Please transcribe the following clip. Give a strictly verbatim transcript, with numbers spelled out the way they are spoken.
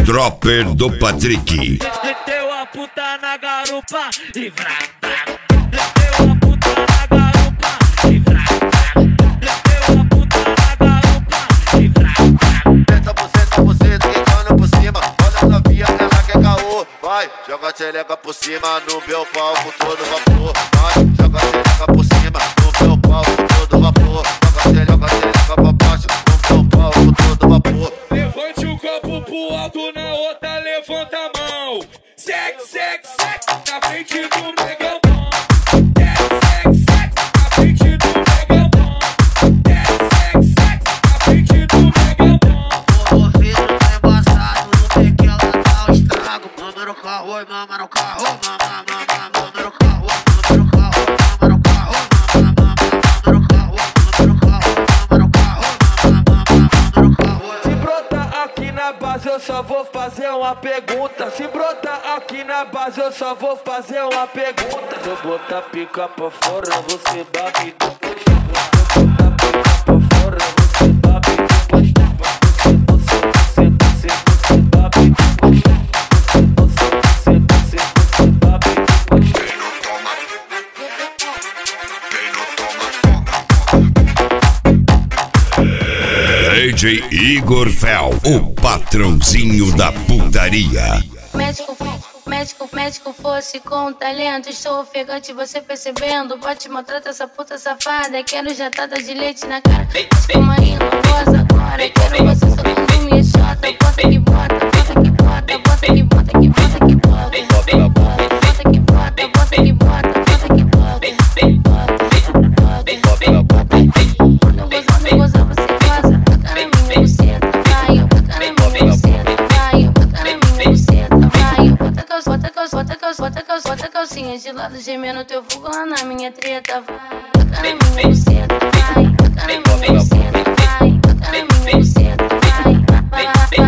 Dropper do Patrick. Meteu a puta na garupa e vrá, vrá. Meteu a puta na garupa e vrá, vrá. Meteu a puta na garupa e vrá, vrá. Senta por cento por cento, quicando por cima. Olha a via, ela quer caô. Vai, joga a xereca por cima no meu palco todo vapor. Vai, joga a xereca por cima no meu palco todo vapor. Joga a xereca, xereca pra baixo no meu palco todo vapor. Levante o copo pro alto, na outra levanta a mão. Sex, sex, sex, na frente do negão bom. Sex, sex, sex, na frente do negão bom. Sex, sex, sex, na frente do negão bom. O vidro tá embaçado, no que que ela dá o estrago. Mama no carro, oi, mama no carro, mama, mama, mama no carro, mama no carro, mama no carro, mama, mama, mama no carro, mama no carro, mama no carro, mama, mama, mama no carro. Se brotar aqui na base eu só vou fazer uma pergunta. Se brotar aqui na base eu só vou fazer uma pergunta. Se eu botar pica pra fora você babe depois. Se eu botar pica pra fora você babe depois. Você, você, você, você, você babe depois. Você, você, você, você, você babe depois. Quem não toma, quem não toma, toma. D J Igor Fel, o patrãozinho da putaria. Médico, médico, médico fosse com talento. Estou ofegante, você percebendo. Bote, maltrata essa puta safada. Quero jatada de leite na cara. Calma aí, não goza agora. Quero você socando minha chota. Bota que bota, bota que bota, bota que bota, que bota que bota. Bota que bota, bota que bota, bota que bota, bota que bota. Quando gozar, não gozar, você goza. Taca na minha buceta, vai. Taca na minha buceta, vai. Taca na minha buceta, vai. Bota calça, bota calça, bota calça, bota calça, bota calcinha de lado, gemendo teu fogo lá na minha treta, vai. Taca na minha buceta, vai. Taca na minha buceta, vai. Taca na minha buceta, vai. Vai, vai, vai.